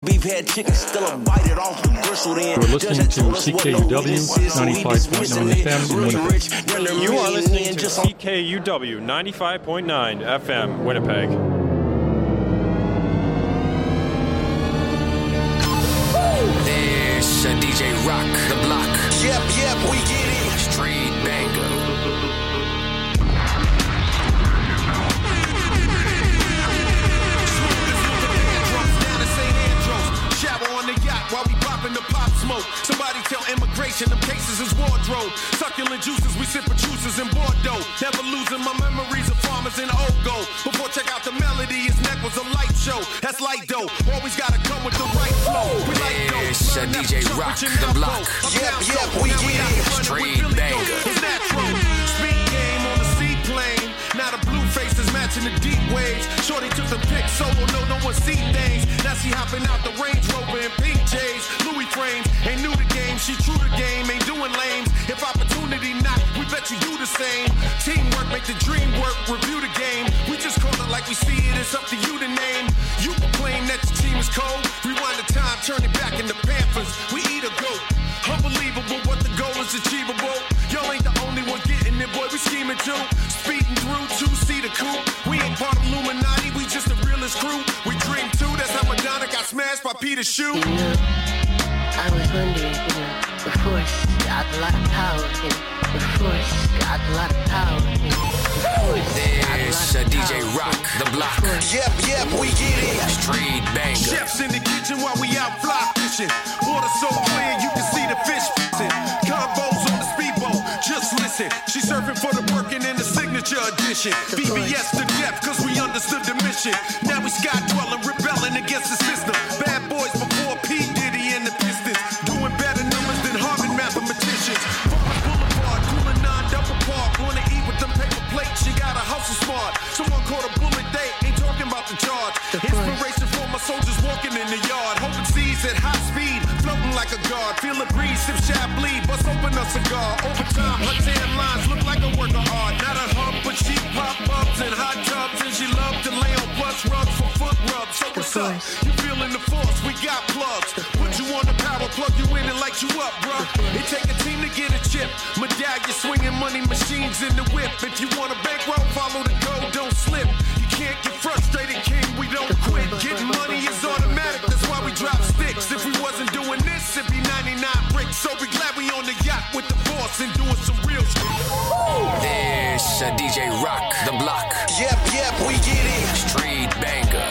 beef had chicken, still a bite it off the bristle then. You're listening to CKUW 95.9 FM in Winnipeg. You are listening to CKUW 95.9 FM, Winnipeg. There's DJ Rock, the block. Yep, we get it. Street banger. While we popping the pop smoke, somebody tell immigration them cases is wardrobe. Succulent juices, we sip juices in Bordeaux. Never losing my memories of farmers in old gold. Before check out the melody, his neck was a light show. That's light dough. Always gotta come with the right flow. We like dough. It's DJ Rock, the block. Yep, we get it. Street banger. It's natural. Speed game on the seaplane. Now the blue faces matching the deep waves. Shorty took the pic solo, no one see things. Now she hopping out the Range Rover in PJs. Louis frames, ain't new to game, she true to game, ain't doing lames. If opportunity knock, we bet you do the same. Teamwork make the dream work, review the game. We just call it like we see it, it's up to you to name. You can claim that your team is cold. Rewind the time, turn it back into Panthers. We eat a goat. Unbelievable what the goal is achievable. Y'all ain't the only one getting it, boy, we scheming too. Speeding through 2-seater coupe. We ain't part of Illuminati, we just the realest crew. We dream too, that's how Madonna got smashed by Peter Shoe. You know, I was wondering, the Force got a lot of power in it. The Force got a lot of power in it. The Force There's DJ Rock, the block. Yep, we get it. Street banger. Chefs in the kitchen while we out fly fishing. Water so clear you can see the fish fishing. Combos on the speedboat, just listen. She surfing for the Birkin in the signature edition. BBS to death, cause we understood the mission. Now we sky dwelling, rebelling against the system. Bad boys before P. Diddy and the Pistons. Doing better numbers than Harvard mathematicians. Forest Boulevard, cooling 9 double park. Wanna eat with them paper plates, she got a hustle smart. Someone caught a bullet, they ain't talking about the charge. Inspiration for my soldiers walking in the yard. Hoping seas at high speed, floating like a guard. Feel a breeze, sip Chablis, bust open a cigar. Overtime, her tan lines look like a work of art. Not a hump, but she pop ups in hot tubs. And she loved to lay on plush rugs for foot rubs. So what's up? You feeling the force, we got plugs. Put you on the power, plug you in and light you up, bruh. It take a team to get a chip. Medallion swinging money machines in the whip. If you want a bankroll, follow the code, don't slip. You can't get frustrated, king, we don't quit. Getting money is automatic, that's why we drop sticks. If we wasn't doing this, it'd be 99 bricks. So we glad we on the yacht with the force and doing some real shit. There's DJ Rock, the block. Yep, we get it. Street banger.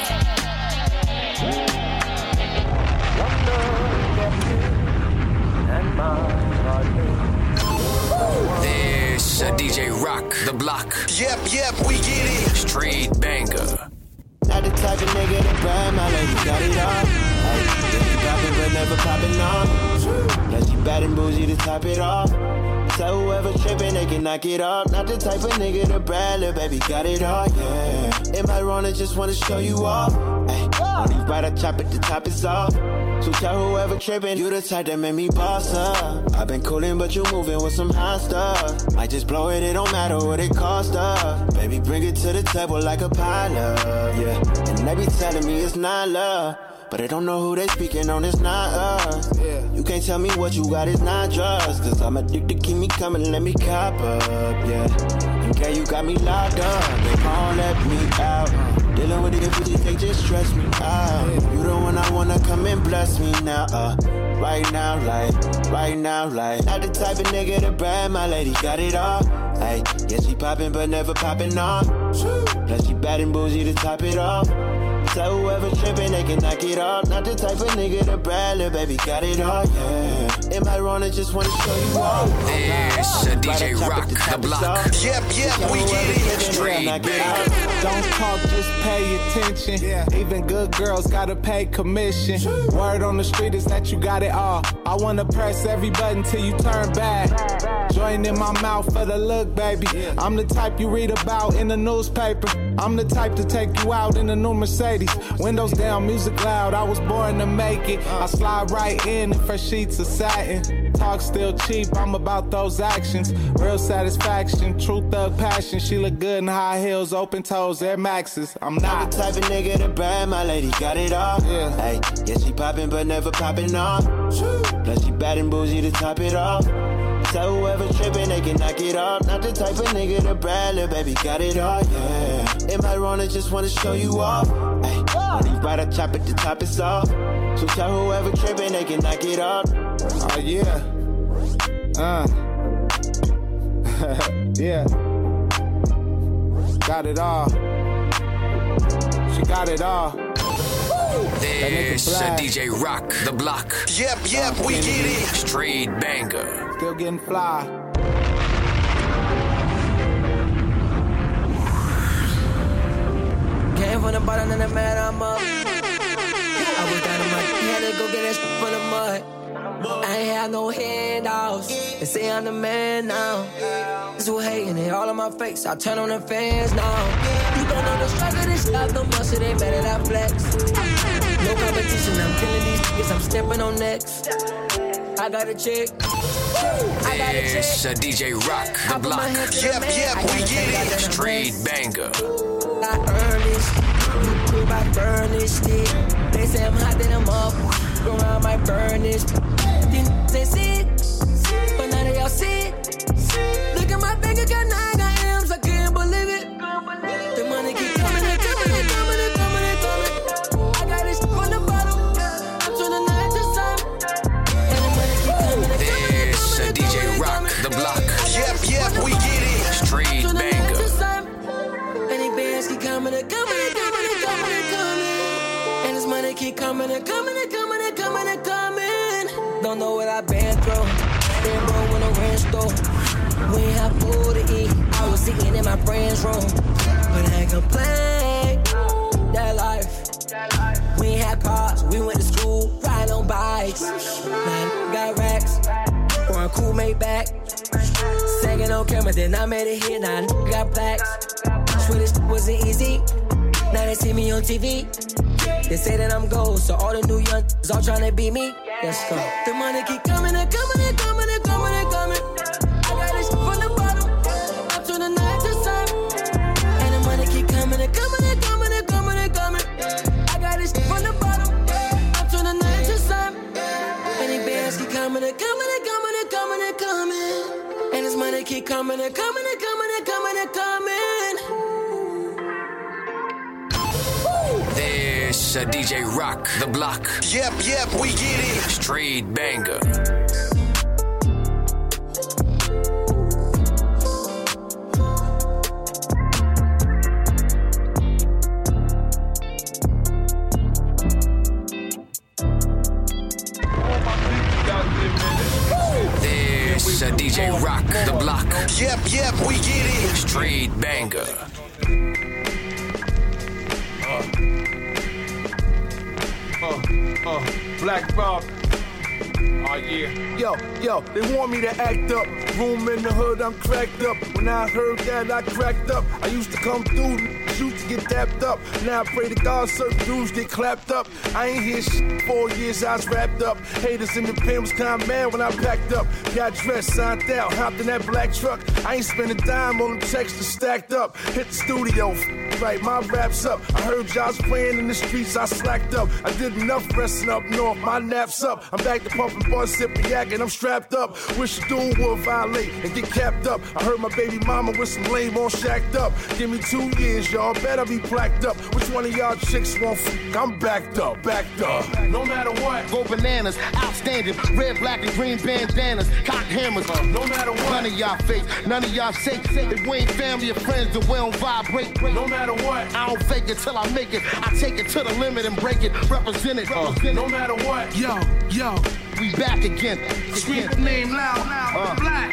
There's DJ Rock, the block. Yep, we get it. Street banger. Not the type of nigga that brag, my lady got it all. Hey, if you poppin' but never poppin' on. Plus you bad and bougie to top it off. So whoever trippin', they can knock it off. Not the type of nigga that brag, little baby got it all, yeah. Am I wrong? I just wanna show you off. Hey, on these right, I chop it, the top is off. So tell whoever trippin', you the type that made me boss up. I've been coolin', but you movin' with some hot stuff. Might just blow it, it don't matter what it cost us. Baby, bring it to the table like a pilot, yeah. And they be telling me it's not love, but they don't know who they speaking on, it's not us. Yeah. You can't tell me what you got, it's not drugs. Cause I'm addicted, keep me coming, let me cop up, yeah. In case you got me locked up, they won't let me out. Dealing with it if you they just stress me out. You the one I wanna come and bless me now, right now, like. Not the type of nigga to brag, my lady got it all. Hey, yeah, she poppin' but never poppin' on. Plus she bad and bougie to top it off. So whoever trippin', they can knock it off. Not the type of nigga to brag, little baby got it all, yeah. Am I wrong? I just wanna show you off. There's DJ Rock, the block. Yep, we get it. Street banger. Don't talk, just pay attention. Yeah. Even good girls gotta pay commission. Word on the street is that you got it all. I wanna press every button till you turn bad. Joint in my mouth for the look, baby. I'm the type you read about in the newspaper. I'm the type to take you out in a new Mercedes. Windows down, music loud, I was born to make it. I slide right in fresh sheets of satin. Talk still cheap, I'm about those actions. Real satisfaction, true thug passion. She look good in high heels, open toes, Air Maxes. I'm not the type of nigga to brag, my lady got it all. Yeah. Hey, yeah, she poppin' but never poppin' off. Plus she bad and bougie to top it off. So whoever trippin', they can knock it off. Not the type of nigga to brag, little baby got it all, yeah. Am I wrong? I just wanna show you off. Hey, when he ride, I chop it, the top is off. So tell whoever trippin', they can knock it off. Oh yeah. Yeah. Got it all. She got it all. This DJ Rock, the block. Yep, we get it. Straight banger. Still getting fly. Came from the bottom and the man I'm up. I was down in my had to go get that shit from the mud. I ain't had no handouts. They say I'm the man now. This who hating it all on my face. I turn on the fans now. You don't know the struggle, this stuff, no muscle, they better than flex. No competition, I'm killing these niggas, I'm stepping on necks. I got a chick. This DJ Rock, the block. Yep, we get it. Straight banger. I earn this. You prove I burn this stick. They say I'm hot, then I'm up. Go around, might burn this. They see it, but none of y'all see it. Look at my bank account, now I got M's, I can't believe it. The money keep coming and coming and coming and coming and coming. I got this from the bottom, I'm turning night to sun. And the money keep coming and coming and This DJ Rock, the block. Yep, we get it. Straight banger. And the bands keep coming and coming and coming and coming and coming. And this money keep coming and coming and coming and coming and coming. Don't know what I've been through. Been broke when the rent stole. We ain't have food to eat. I was eating in my friend's room. But I ain't complain. That life. We ain't had cars. We went to school. Riding on bikes. Now got racks. Or a cool made back. Second on camera, then I made it hit. Now I got plaques. Swear this wasn't easy. Now they see me on TV. They say that I'm gold, so all the new young is all trying to beat me. Let's go. The money keep coming and coming and coming and coming and coming. I got this from the bottom, up to the night to sun. And the money keep coming and coming and coming and coming and coming. I got this from the bottom, up to the night to sun. And the bands keep coming and coming and coming and coming and coming. And this money keep coming and coming and coming and coming and coming. This DJ Rock, the block. Yep, we get it. Straight banger. This DJ Rock, the block. Yep, we get it. Straight banger. Black Rob. Oh yeah. Yo, they want me to act up. Room in the hood, I'm cracked up. When I heard that, I cracked up. I used to come through, used to get tapped up. Now I pray to God, certain dudes get clapped up. I ain't hear shit 4 years, I was wrapped up. Haters in the pen was kinda mad when I packed up. Got dressed, signed out, hopped in that black truck. I ain't spend a dime on them checks that stacked up. Hit the studio, right, my rap's up. I heard y'all playing in the streets, I slacked up. I did enough resting up north, my nap's up. I'm back to pumping bars, sipping yak, and I'm strapped up. Wish a dude would violate and get capped up. I heard my baby mama with some lame on shacked up. Give me 2 years, y'all better be placked up. Which one of y'all chicks want f***? I'm backed up. No matter what, go bananas, outstanding. Red, black, and green bandanas, cock hammers. No matter what, none of y'all fake, none of y'all safe. If we ain't family or friends, then we don't vibrate. No matter what, I don't fake it till I make it. I take it to the limit and break it. Represent it. No matter what, yo, we back again. Scream the name loud. Black.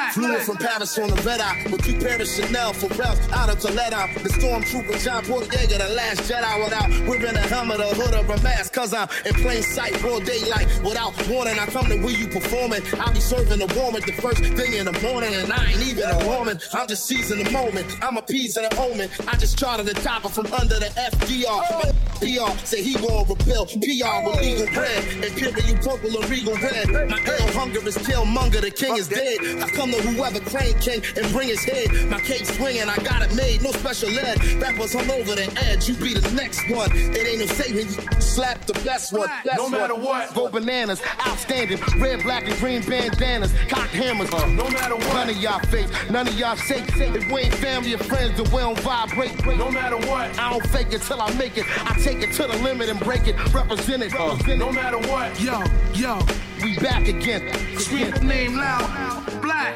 Flew in from Paris on the red eye with 2 pairs of Chanel for Ralph out of Toledo. The stormtrooper John Portier, the last Jedi without wearing a helmet, a hood, or a mask. Cause I'm in plain sight, broad daylight. Without warning, I come to where you performing. I'll be serving the warming the first thing in the morning. And I ain't even a woman, I'm just seizing the moment. I'm appeasing the omen. I just charted the topper from under the FDR. PR say he gon' repeal PR with legal bread. And period, you purple and regal red. My ill hunger is Killmonger, the king is dead. I come to whoever claim king and bring his head. My cake swinging, I got it made, no special ed. Rappers hung over the edge, you be the next one. It ain't no saving, you slap the best one. No matter what. Go bananas, outstanding. Red, black, and green bandanas. Cocked hammers. No matter what. None of y'all fake, none of y'all shake. If we ain't family or friends, then we don't vibrate. No matter what. I don't fake it till I make it. I take it to the limit and break it. Represent it. No matter what. Yo, we back again. Scream the name loud. Black.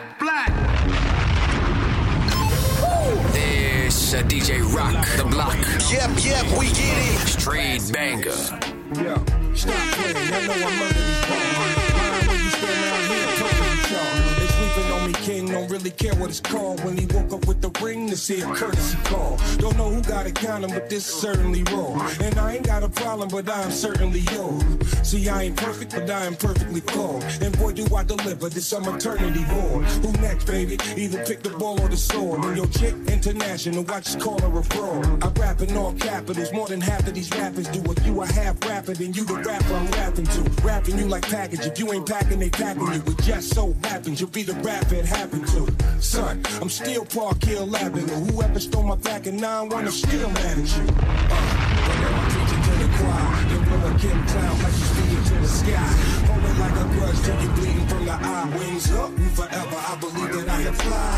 This DJ Rock, the block. Yep, we get it. Straight banger. Yo, stop playing. I know I'm under these balls. When you stand out here talking with y'all, they sleeping on me, king. Don't really care what it's called. When he woke up with the ring, to see a courtesy call. Don't know who got it counting, but this is certainly wrong. And I ain't got a problem, but I'm certainly yours. See, I ain't perfect, but I am perfectly flawed. And boy, do I deliver this some eternity born. Who next, baby? Either pick the ball or the sword. And your chick, international, I just call her a fraud. I rap in all capitals, more than half of these rappers do it. You a half rapper, then you the rapper I'm rapping to. Rapping you like package. If you ain't packing, they packing you. It just so happens you'll be the rapper it happened to. Son, I'm still Park Hill Avenue. Whoever stole my back and now I wanna still manage you. But now I'm preaching to the choir. Then blow a Kim cloud like you speaking to the sky. Hold it like a grudge till you bleeding from the eye. Wings up and forever, I believe that I can fly.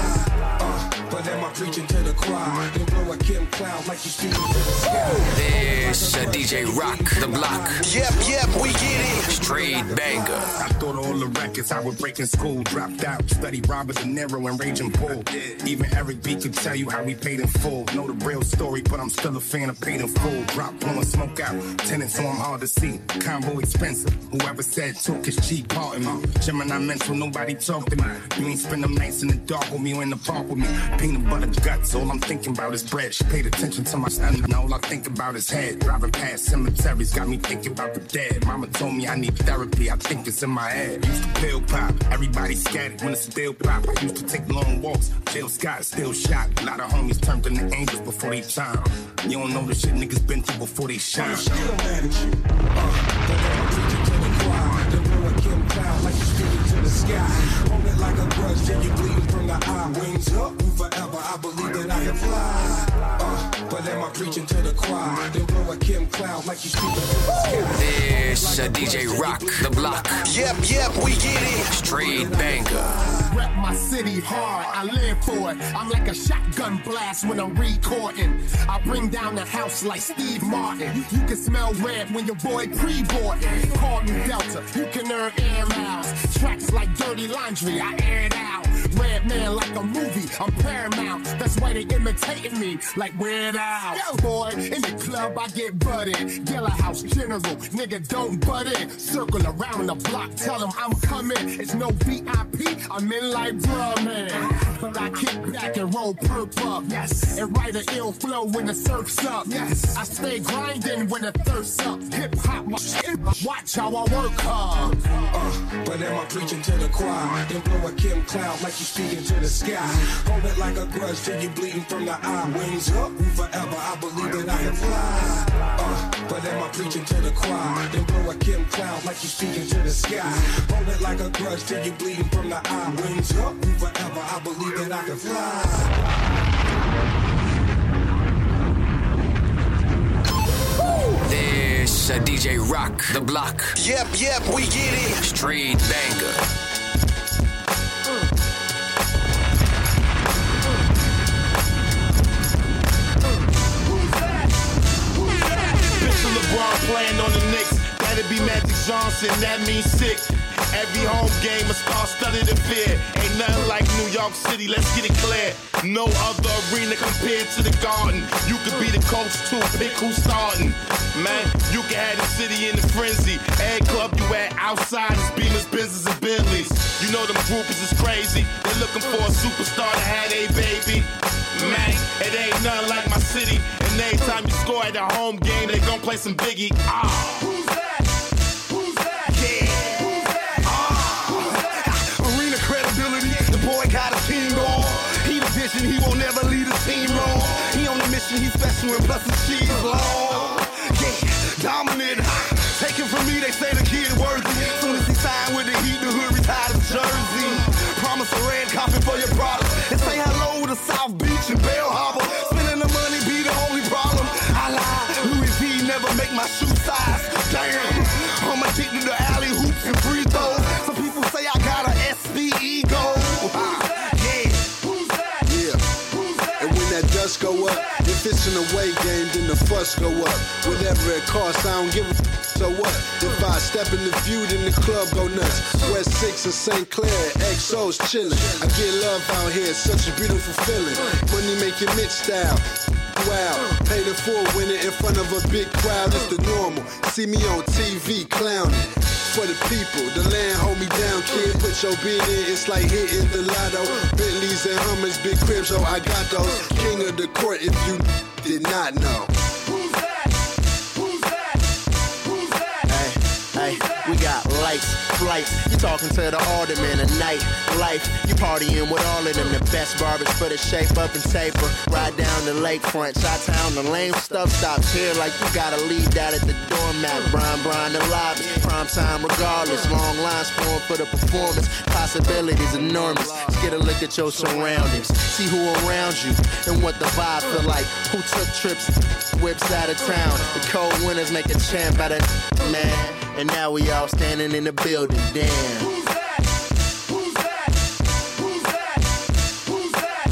But am I preaching to the choir? Then blow a Kim cloud like you speaking to the sky. This DJ Rock, the block. Yep, we get it. Straight banger. I thought all the records I would break in school. Dropped out, studied Robert De Niro and Raging Bull. Even Eric B could tell you how we paid in full. Know the real story, but I'm still a fan of paid in full. Drop, blowing smoke out. Tenants, so I'm hard to see. Combo expensive. Whoever said talk is cheap, pardon me. Gemini mental, nobody talk to me. You ain't spend them nights in the dark with me or in the park with me. Peanut butter guts, all I'm thinking about is bread. She paid attention to my son, and all I think about is head. Driving past cemeteries, got me thinking about the dead. Mama told me I need therapy, I think it's in my head. Used to pill pop, everybody scattered when it's still pop. I used to take long walks, Jill Scott still shot. A lot of homies turned into angels before they time. You don't know the shit niggas been through before they shine. Still manage you. But now I'm preaching to the choir. Then blow a Kim cloud like you speaking to the sky. Hold it like a grudge till you bleeding from the eye. Wings up and forever, I believe that I can fly. But am I preaching to the choir? Then blow a Kim cloud like you speaking to the sky. This DJ Rock, the block. Yep, we get it. Straight banger. Rep my city hard, I live for it. I'm like a shotgun blast when I'm recording. I bring down the house like Steve Martin. You can smell red when your boy pre-boarding. Call me Delta, you can earn air miles. Tracks like dirty laundry, I air it out. Red man like a movie, I'm Paramount. That's why they imitating me like Weird Al. Yo boy, in the club I get butted. Yellow House General, nigga don't butt in. Circle around the block, tell them I'm coming. It's no VIP, I'm in like bruh man. But I kick back and roll perp up, yes. And write an ill flow when the surf's up, yes. I stay grinding when the thirst's up. Hip hop, watch how I work hard. But am I preaching to the choir? Then blow a Kim cloud like you speaking to the sky. Hold it like a grudge till you bleeding from the eye. Wings up and forever, I believe that I can fly. But am I preaching to the choir? Then blow a Kim cloud like you speaking to the sky. Hold it like a grudge till you bleeding from the eye. Wings up and forever, I believe that I can fly. This DJ Rock, the block. Yep, we get it. Straight banger. LeBron playing on the Knicks. That'd be Magic Johnson, that means sick. Every home game, a star-studded affair. Ain't nothing like New York City, let's get it clear. No other arena compared to the Garden. You could be the coach too, pick who's starting. Man, you can have the city in the frenzy. Every club you at outside is Beamers, Benzes, and Bentleys. You know them groupies is crazy. They're looking for a superstar to have a baby. Man, it ain't nothing like my city. And every time you score at a home game, they gon' play some Biggie. Who's that? Who's that? Yeah. Who's that? Arena credibility, the boy got a team goal. He the vision, he won't never lead a team wrong. He on the mission, he's special and plus his cheese long. Yeah, dominant. Take it from me, they say the kid worthy. Soon as he signed with the Heat, the hood retired his jersey. Promise a red carpet for your products. And say hello to South Beach and Bell Harbor. Spending the money be the only problem. I lie, Louis V never make my shoe size. Damn, I'm addicted to alley hoops and free throws. Some people say I got a SB ego. Yeah. Who's that? Yeah. Who's that? And when that dust go up, if it's an away game, then the fuss go up. Whatever it costs, I don't give a so what? If I step in the view, then the club go nuts. West 6 and St. Clair, XO's chillin'. I get love out here, such a beautiful feeling. Money making mid style. Wow, pay the full winner in front of a big crowd. It's the normal. See me on TV clowning. For the people, the land hold me down, kid. Put your bid in, it's like hitting the lotto. Bentleys and Hummers, big cribs, oh I got those. King of the court, if you did not know. Who's that? Who's that? Who's that? Hey, we got lights, flights. You talking to the alderman of night life. You partying with all of them. The best barbers for the shape up and taper. Ride down the lakefront, Chi-Town. The lame stuff stops here like you gotta leave that at the doormat. Brian, the lobby. Prime time regardless. Long lines form for the performance. Possibilities enormous. Just get a look at your surroundings. See who around you and what the vibe feel like. Who took trips, whips out of town. The cold winters make a champ out of man. And now we all standing in the building, damn. Who's that? Who's that? Who's that? Who's that?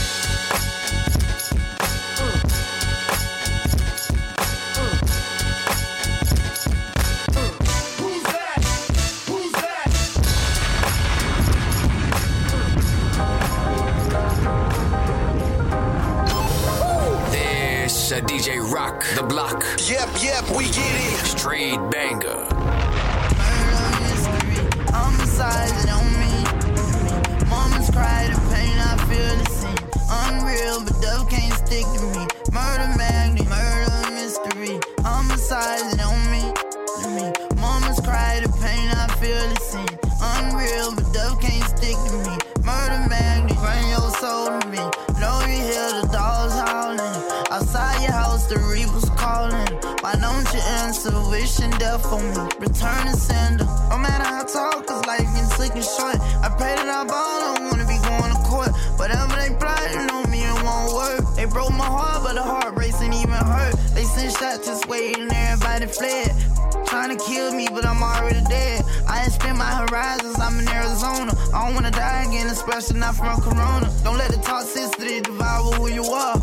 Who's that? Who's that? This DJ Rock, the block. Yep, we get it. Straight banger. Homicide on me. Moments cry the pain, I feel the same. Unreal, but dove can't stick to me. Murder magnet, murder mystery. Homicide on me. Moments cry the pain, I feel the same. Unreal, but dove can't stick to me. Murder magnet, bring your soul to me. Know you hear the dogs howling. Outside your house, the reapers calling. Why don't you answer? Wishing death on me. Return and sender. No matter how tall, cause life gets slick and short. I pray that I ball, don't wanna be going to court. Whatever they plotting on me, it won't work. They broke my heart, but the heart racing even hurt. They sent shots just waiting, everybody fled. Trying to kill me, but I'm already dead. I expand my horizons, I'm in Arizona. I don't wanna die again, especially not from Corona. Don't let the toxicity devour who you are.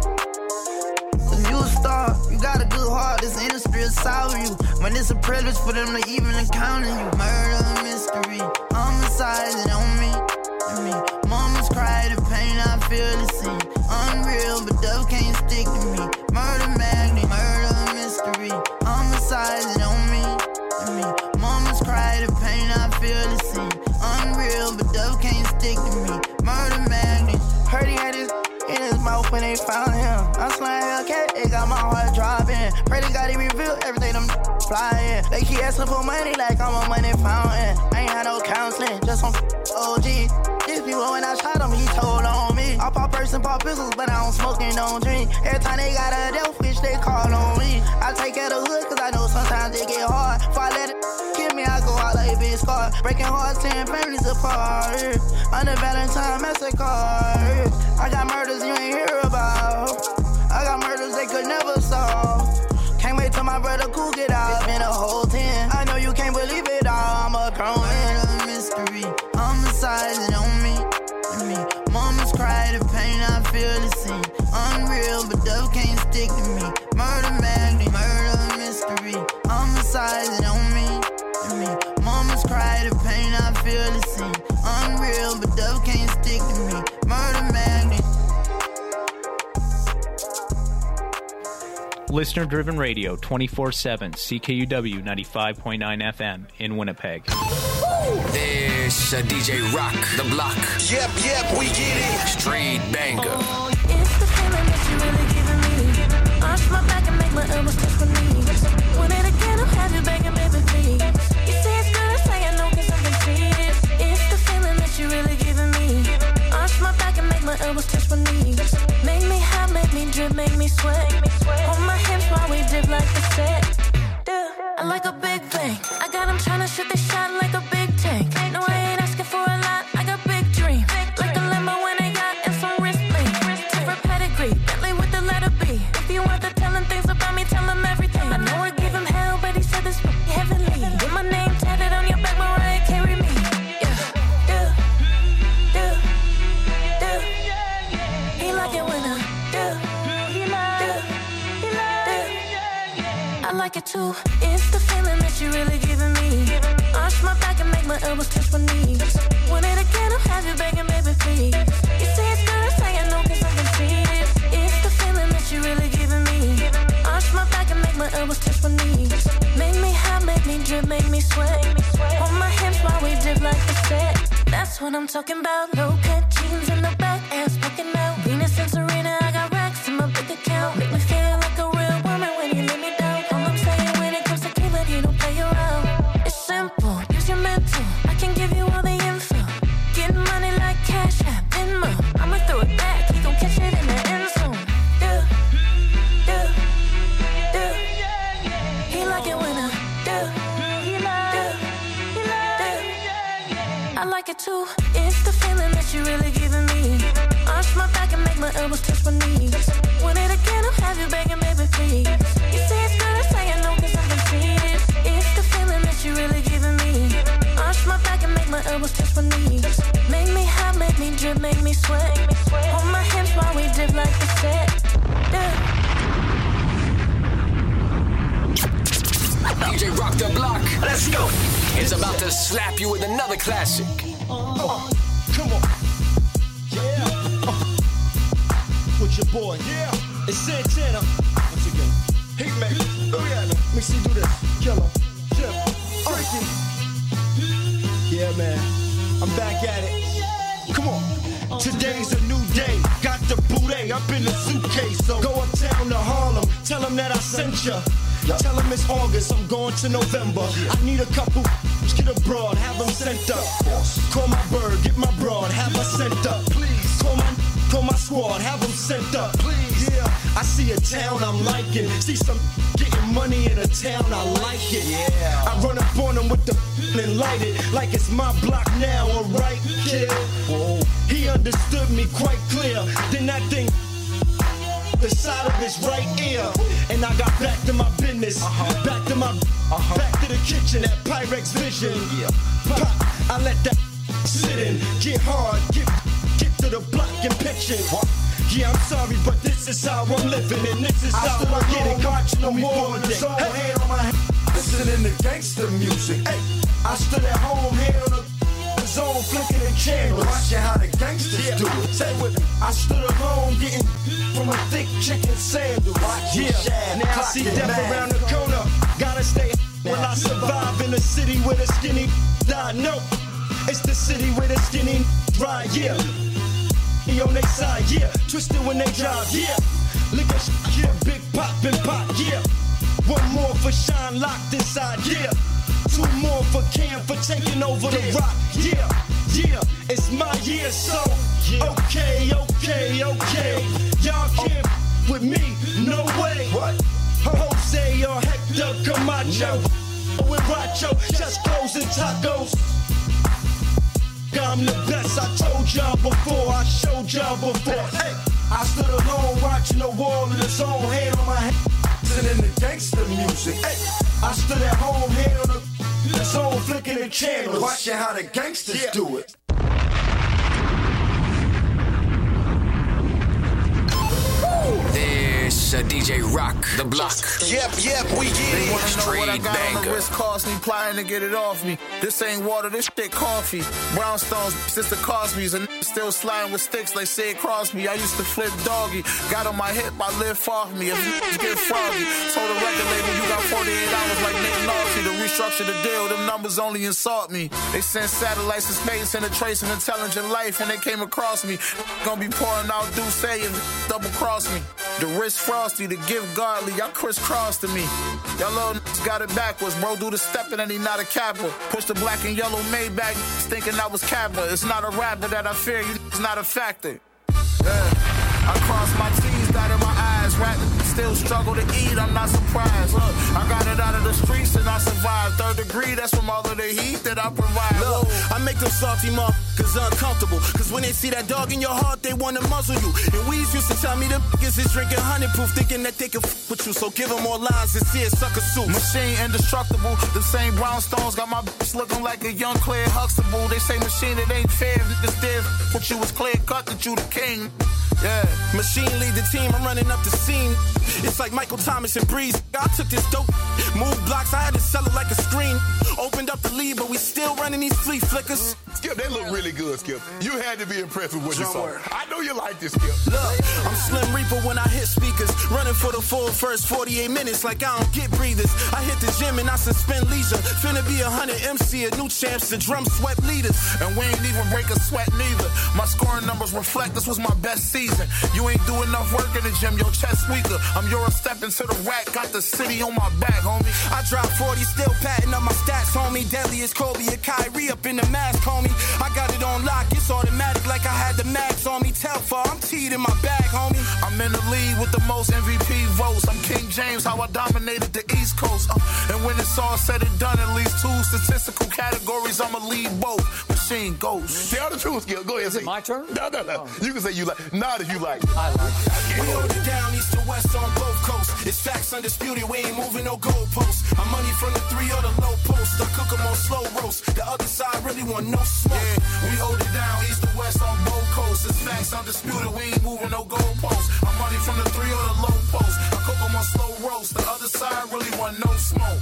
Cause you a star, you got a good heart, this industry will sour you. When it's a privilege for them to even encounter you. Murder mystery, homicide on me. Moments cry the pain, I feel the same. Unreal, but dove can't stick to me. Murder magnet, murder mystery. Homicide on me. Moments cry the pain, I feel the same. Unreal, but dove can't stick to me. Murder magnet. Heard he had his in his mouth when they found him. I'm slaying Hellcat, it got my heart dropping. Pray to God he revealed everything them flying. They keep asking for money like I'm a money fountain. I ain't had no counseling, just some OG. These people when I shot him, he told on me. I pop purse and pop pistols, but I don't smoke and don't drink. Every time they got a death wish, they call on me. I take care of the hood, cause I know sometimes it get hard. Before I let it kill me, I go out like a big scar. Breaking hearts, tearing families apart. Under Valentine massacre. I got murders you ain't hear about. I got murders they could never solve. Can't wait till my brother Cool get out in a whole 10. I know you can't believe it all, I'm a grown man. Mystery, homicide on me. Moments cry the pain, I feel the same. Unreal, but dove can't stick to me. Murder magnet, murder mystery. Homicide on me. Moments cry the Listener-driven radio 24/7, CKUW 95.9 FM in Winnipeg. This DJ Rock, the block. Yep, we get it. Straight banger. Oh, it's the feeling that you really giving me. Arch my back and make my elbows touch my knees. Want it again, I'll have you begging, baby, please. You say it's good, I say I know, cause I've been cheated. It's the feeling that you really giving me. Arch my back and make my elbows touch my knees. Make me hot, make me drip, make me sweat. Hold my hips while we dip like the set. I like a big bang. I got them tryna shoot the shot like a big tank. No, I ain't asking for a lot. I got big dreams. Like a limo when I got and some wrist bling. Different pedigree, Bentley with the letter B. If you want the telling things about me, tell him everything. I know I give him hell, but he said this heavenly. Get my name tatted on your back, Mariah, carry me. He like it when I I like it too. It's the feeling that you really giving me. Arch my back and make my elbows touch my knees. Want it again, I'll have you begging, baby, please. You say it's good, I say I know, cause I've been cheated. It's the feeling that you really giving me. Arch my back and make my elbows touch my knees. Make me hot, make me drip, make me sweat. Hold my hips while we dip like the set. That's what I'm talking about. Low cut jeans in the back, ass poking out. Venus and Serena, I got racks in my bank account. Make me feel like a real woman when you let me down. You don't play around. It's simple, use your mental. I can give you all the info. Getting money like cash app, Venmo. I'ma throw it back, he gon' catch it in the end zone. He like it when I I like it too. It's the feeling that you really giving me. Arch my back and make my elbows touch my knees. Want it again, I'll have you begging, baby, please. You say it's good, I say I know, cause I've been cheated. It's the feeling that you really giving me. Arch my back and make my elbows touch my knees. Make me hot, make me drip, make me sweat. Hold my hips while we dip like the set. DJ Rock the block. Let's go. It's about to slap you with another classic. Come on. Yeah. With your boy. Yeah. It's Santana. Once again. Hey, man. Oh, yeah. Let me see you do this. Killer. Chip. Freaky. Yeah, man. I'm back at it. Come on. Today's a new day. Got the booty up in the suitcase. So go uptown to Harlem. Tell them that I sent ya. Tell them it's August, I'm going to November. I need a couple, get abroad, have them sent up. Call my bird, get my broad, have her sent up. Please, call my squad, have them sent up. Please, yeah, I see a town I'm liking. See some getting money in a town, I like it. Yeah, I run up on them with the and light it like it's my block now, alright, kid. Whoa. He understood me quite clear. Then that thing the side of his right ear, and I got back to my business, back to the kitchen at Pyrex Vision. Pop, I let that sit in, get hard, get to the block and pitch it. Yeah, I'm sorry, but this is how I'm living, and this is how I get it. Watching no more of this. Hand on my head, listening to gangster music. Hey, I stood at home, hand on the zone, flicking the candles. Watching how the gangsters do it. Say with me, I stood alone, getting from a thick chicken sandwich. Yeah, now I see death around the corner. Gotta stay when I survive in a city where the skinny die. No, it's the city where the skinny ride. Yeah, he on their side. Yeah, twisted when they drive. Yeah, liquor. Yeah, big pop and pop. Yeah, one more for Shine locked inside. Yeah, two more for Cam for taking over the rock. Yeah, yeah, it's my year, so okay. Y'all can't with me, no way. What? Jose or Hector Camacho with Racho, just clothes and tacos. I'm the best, I told y'all before, I showed y'all before. Hey, I stood alone watching the wall in his own, hand on my head, listening to gangster music. Hey, I stood at home, hand on the zone, flicking the channels, watching how the gangsters do it. This DJ Rock the Block. Yep, we get They it. wanna know what I Straight got on the banger. wrist cost me, plotting to get it off me. This ain't water, this shit coffee. Brownstones, Sister Cosby's, and still sliding with sticks like Sid Crosby. I used to flip doggy. Got on my hip, I live far from me. If you get froggy, told the record label you got 48 hours like Nick Nolte to restructure the deal. Them numbers only insult me. They sent satellites to space and a trace of intelligent life, and they came across me. Gonna be pouring out Douce and double cross me. The wrist frosty, the gift godly, y'all crisscross to me. Y'all little got it backwards, bro. Do the stepping and he not a capper. Push the black and yellow Maybach, thinking I was Kappa. It's not a rapper that I fear, it's not a factor. Yeah. I cross my T's, dotted my eyes, rapping, still struggle to eat, I'm not surprised. Look, I got it out of the streets and I survived. 3rd degree, that's from all of the heat that I provide. Look, I make them salty motherfuckers uncomfortable. Cause when they see that dog in your heart, they wanna muzzle you. And Weez used to tell me the niggas is drinking 100 proof, thinking that they can f with you. So give them more lines and see it sucker suit. Machine indestructible, the same brownstones got my bitch looking like a young Claire Huxtable. They say machine, it ain't fair, niggas dead what you was clear cut that you the king. Yeah. Machine lead the team, I'm running up the scene. It's like Michael Thomas and Breeze. I took this dope, moved blocks, I had to sell it like a screen. Opened up the lead, but we still running these flea flickers. Skip, they look really good, Skip. You had to be impressed with what you saw. I know you like this, Skip. Look, I'm Slim Reaper when I hit speakers. Running for the full first 48 minutes like I don't get breathers. I hit the gym and I suspend leisure. Finna be 100 MC, a new champs, the drum sweat leaders. And we ain't even break a sweat neither. My scoring numbers reflect this was my best season. You ain't do enough work in the gym, your chest weaker. I'm your step into the rack, got the city on my back, homie. I dropped 40, still patting up my stats, homie. Deadly as Kobe and Kyrie up in the mask, homie. I got it on lock, it's automatic like I had the max on me. Telfar, I'm teed in my bag, homie. I'm in the lead with the most MVP votes. I'm King James, how I dominated the East Coast. And when it's all said and done, at least 2 statistical categories, I'ma lead both. Machine Ghost. Tell the truth, Skip. Go ahead and say. My turn? No. Oh. You can say you like. Not if you like. I like it. We hold it down east to west on both coasts. It's facts undisputed, we ain't moving no goalposts. I'm money from the 3 or the low post. I cook them on slow roast. The other side really want no smoke. Yeah, we hold it down east to west on both coasts. It's facts undisputed, we ain't moving no goalposts. I'm money from the 3 or the low post. I cook them on slow roast. The other side really want no smoke.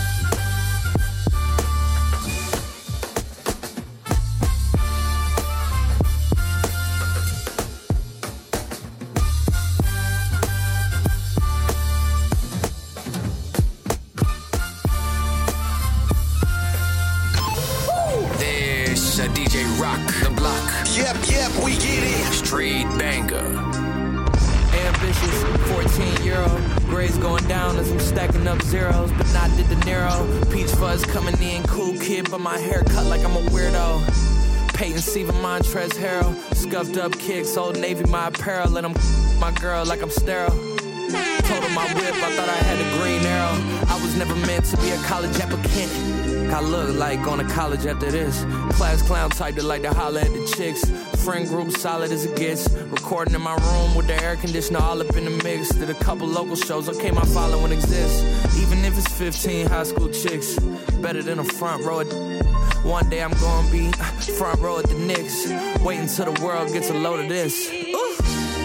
DJ Rock the Block. Yep, we get it. Straight banger. Ambitious, 14-year-old. Grades going down as I'm stacking up zeros, but not the De Niro. Peach fuzz coming in, cool kid, but my hair cut like I'm a weirdo. Peyton Siva, Montrez Harrell. Scuffed up kicks, Old Navy, my apparel. And I'm my girl like I'm sterile. Told her my whip, I thought I had a green arrow. I was never meant to be a college applicant. I look like going to college after this. Class clown type that like to holler at the chicks. Friend group solid as it gets. Recording in my room with the air conditioner all up in the mix. Did a couple local shows, okay, my following exists. Even if it's 15 high school chicks. Better than a front row at one day I'm gonna be front row at the Knicks. Wait until the world gets a load of this. Ooh.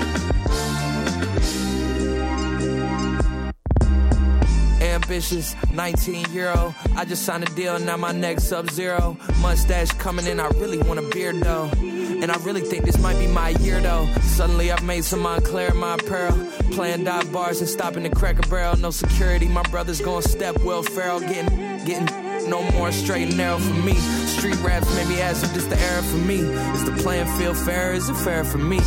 Ambitious, 19-year-old. I just signed a deal, now my neck's Sub-Zero. Mustache coming in, I really want a beard though. And I really think this might be my year though. Suddenly I've made some Montclair my apparel. Playing dive bars and stopping the Cracker Barrel. No security, my brother's going step Will Ferrell. Getting no more straight and narrow for me. Street raps made me ask if this the era for me. Is the playing field fair, is it fair for me?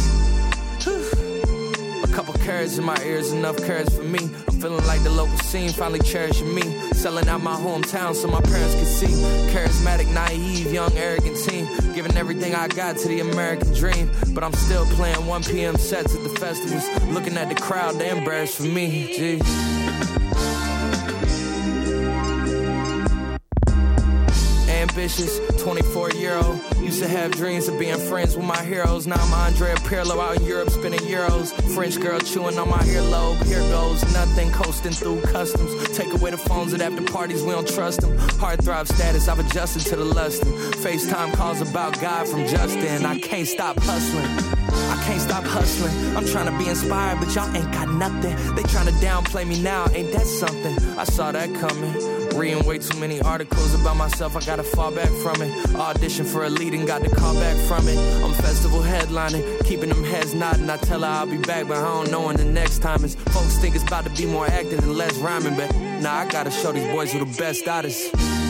A couple carrots in my ears, enough carrots for me. I'm feeling like the local scene finally cherishing me. Selling out my hometown so my parents can see. Charismatic, naive, young, arrogant teen. Giving everything I got to the American dream. But I'm still playing 1 p.m. sets at the festivals. Looking at the crowd, they embarrassed for me. Jeez. ambitious, 24-year-old. Used to have dreams of being friends with my heroes. Now I'm Andrea Pirlo out in Europe spinning euros. French girl chewing on my earlobe. Here goes nothing, coasting through customs. Take away the phones at after parties, we don't trust them. Heartthrob status, I've adjusted to the lustin'. FaceTime calls about God from Justin. I can't stop hustling. I can't stop hustling. I'm trying to be inspired, but y'all ain't got nothing. They trying to downplay me now, ain't that something? I saw that coming. Reading way too many articles about myself, I gotta fall back from it. Audition for a lead and got the call back from it. I'm festival headlining, keeping them heads nodding. I tell her I'll be back, but I don't know when the next time is. Folks think it's about to be more acting and less rhyming, but nah, I gotta show these boys who the best artists.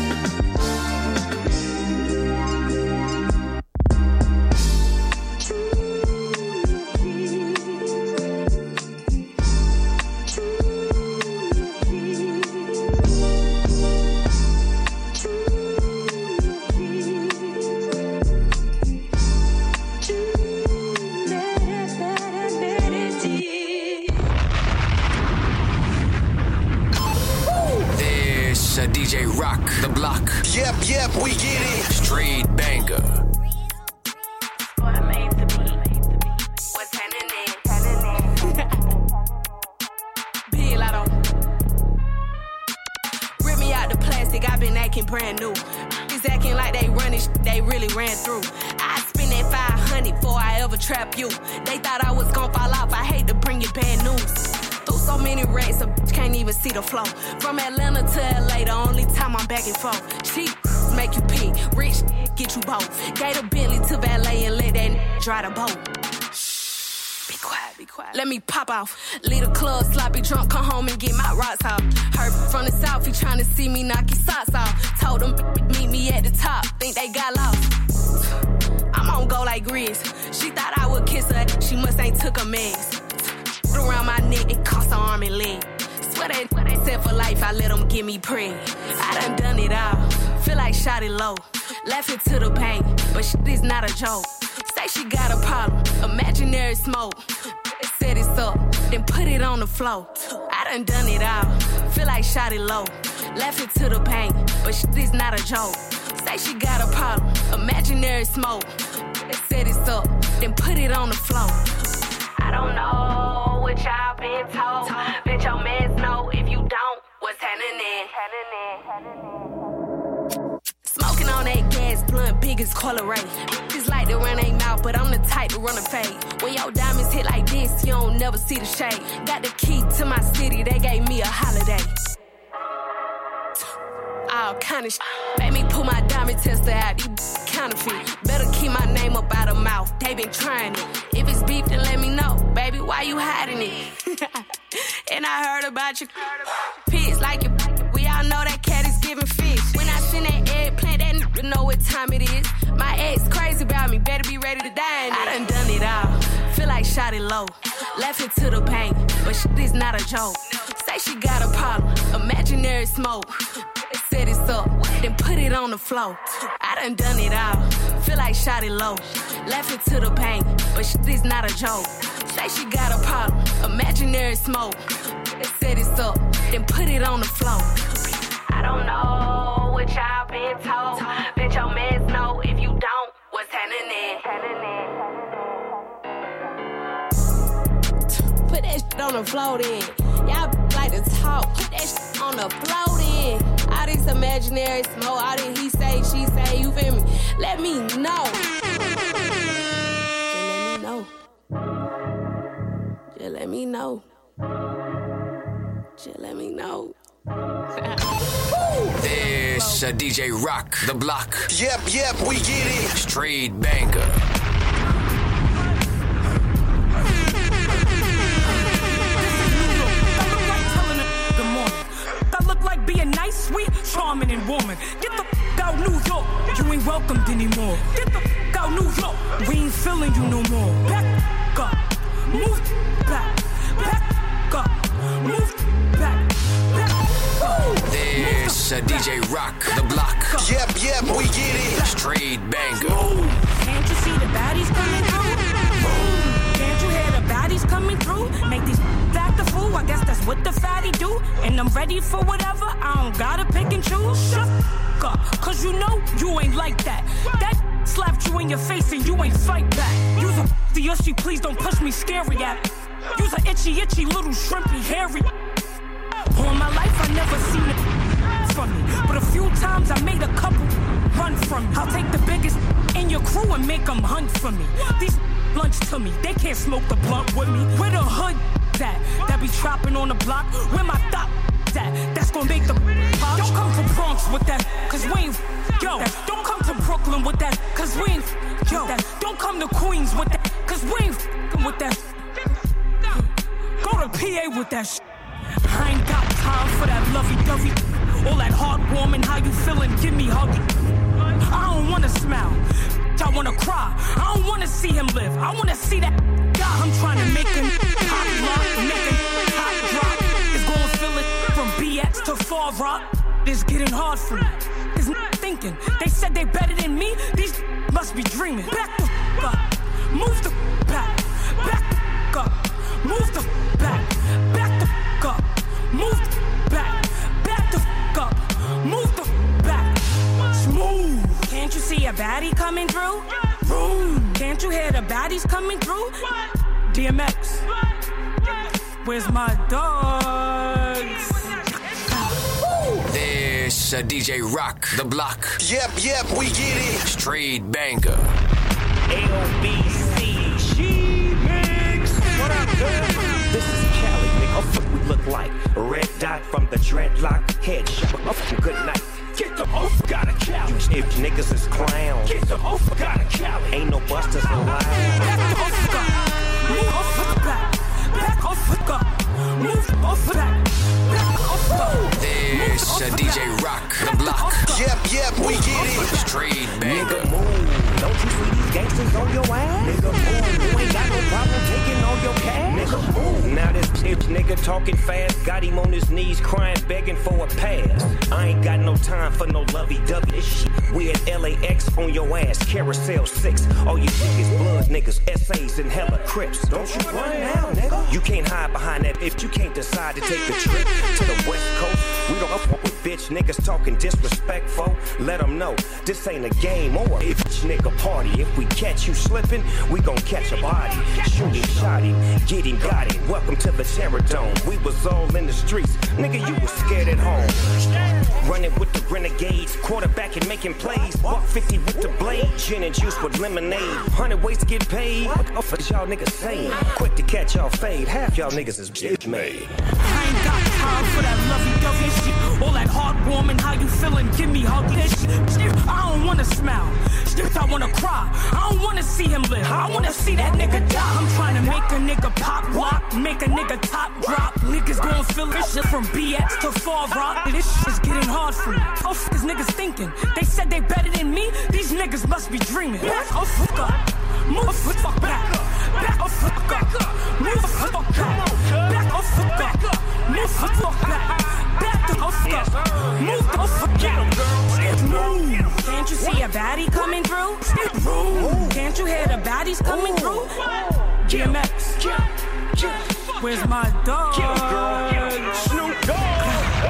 DJ Rock the Block. Yep, we get it. Straight banger. Rip me out the plastic, I've been acting brand new. It's acting like they running they really ran through. I spend that 500 before I ever trap you. They thought I was gonna fall off, I hate to bring you bad news. Through so many racks, a bitch can't even see the flow. From Atlanta to LA, the only time I'm back and forth. Cheap, make you pee. Rich, get you both. Gave a Bentley to valet and let that dry the boat. Shh, be quiet. Let me pop off. Leave the club, sloppy drunk, come home and get my rocks off. Heard from the south, he tryna see me knock his socks off. Told them, meet me at the top, think they got lost. I'm on go like Grizz. She thought I would kiss her, she must ain't took a mess. Around my neck, it cost an arm and leg. Swear they said for life, I let them get me preg. I done it all, feel like shot it low. Laughing to the pain, but shit is not a joke. Say she got a problem, imaginary smoke. They set it up, then put it on the floor. I done it all, feel like shot it low. Laughing to the pain, but shit is not a joke. Say she got a problem, imaginary smoke. They set it up, then put it on the floor. I don't know what y'all been told. Bet your mans know if you don't, what's happening? Smoking on that gas, blunt big as Cola Ray. Just like to run ain't mouth, but I'm the type to run a fade. When your diamonds hit like this, you don't never see the shade. Got the key to my city, they gave me a holiday. All kind of made me pull my diamond tester out, these counterfeit. Better keep my name up out of mouth, they been trying it. If it's beef, then let me know, baby, why you hiding it? And I heard about you, pigs like your, we all know that cat is giving fish. When I send that eggplant, that nigga know what time it is. My ex crazy about me, better be ready to die. I done it all, feel like shot it low. Laughing to the pain, but shit is not a joke. Say she got a problem, imaginary smoke. Set it up, then put it on the floor. I done it all, feel like shot it low. Laughing to the pain, but shit is not a joke. Say she got a problem, imaginary smoke. Set it up, then put it on the floor. I don't know what y'all been told. Bet your mans know if you don't, what's happening? Put that shit on the floor then. Y'all like to talk, put that shit on the floor then. All this imaginary smoke, all this he say, she say, you feel me? Let me know. Just let me know. Just let me know. This DJ Rock the Block. Yep, we get it. Straight banger. Like being nice, sweet, charming, and woman. Get the f*** out New York, you ain't welcomed anymore. Get the f*** out New York, we ain't feeling you no more. Back up, move back up, move back up. This DJ Rock the Block. Yep, we get it. Straight banger. Can't you see the baddies coming through? Can't you hear the baddies coming through? Make these act the fool, I guess that's what the fatty do. And I'm ready for whatever, I don't gotta pick and choose. Shut up, cause you know you ain't like that. That slapped you in your face and you ain't fight back. You's a D.S.G. please don't push me, scary at. You's a itchy little shrimpy hairy. All my life I never seen it from me, but a few times I made a couple run from me. I'll take the biggest in your crew and make them hunt for me. These lunch to me, they can't smoke the blunt with me. Where the hood that be trapping on the block? Where my thought that's gonna make the pop? Don't come to Bronx with that, cause we ain't yo. Don't come to Brooklyn with that, cause we ain't yo. Don't come to Queens with that, cause we ain't with that. Go to PA with that shit. I ain't got time for that lovey-dovey. All that heartwarming, how you feeling, give me huggy. I don't wanna smile, I wanna cry. I don't wanna see him live, I wanna see that guy. I'm trying to make him hot rock, make him hot drop. It's gonna feel it from BX to Fall Rock. It's getting hard for me, it's not thinking. They said they better than me, these must be dreaming. Back the up, move the back the up, move the back the up, move the back the up, move the back. Smooth. Can't you see a baddie coming through? Boom. Can't you hear the baddies coming through? DMX. Where's my dogs? This DJ Rock the Block. Yep, we get it. Straight banger. AOBC, She-Mix. What up, girl? This is Cali, nigga. What we look like? A red dot from the dreadlock headshot. Good night. Get them off, got a Cali. If niggas is clowns, get them off, got a Cali. Ain't no busters allowed. Back off the move off the back. Back off the move off the back. Back off the This DJ Rock the Block. Yep, we get it. Straight banger. Nigga move. Don't you see these gangsters on your ass? Nigga move. You ain't got no problem taking all your cash. Nigga move. Now this bitch nigga talking fast, got him on his knees crying, begging for a pass. I ain't got no time for no lovey-dovey shit. We at LAX on your ass, Carousel 6. All you niggas blood niggas, SAs and hella Crips. Don't you run now, nigga. You can't hide behind that if you can't decide to take the trip to the West Coast. We don't fuck with bitch niggas talking disrespectful. Let them know this ain't a game or a bitch nigga party. If we catch you slipping, we gon' catch a body. Shoot him, shot him, get him, got him. Welcome to the Terror Dome. We was all in the streets, nigga, you was scared at home. Running with the renegades, quarterbacking, making plays. Buck 50 with the blade, gin and juice with lemonade. 100 ways to get paid. What y'all niggas saying? Quick to catch y'all fade. Half y'all niggas is bitch made. I ain't got time for that lovey-dovey shit. All that heartwarming, how you feeling, give me huggy. Shit, I don't wanna smile, shit, I wanna cry. I don't wanna see him live, I wanna see that nigga die. I'm trying to make a nigga pop lock, make a nigga top drop. Niggas gon' feel this shit from BX to Fall Rock. This shit is getting hard for me. Oh, f*** is niggas thinking. They said they better than me, these niggas must be dreaming. Back off, fuck up, move the fuck back. Back off, fuck up, move the fuck back. Back off, fuck up, move the fuck back. Back the fuck up, move the fuck out. Move. Can't you see a baddie coming through? Move. Can't you hear the baddies coming through? DMX. Where's my dog? Snoop Dogg.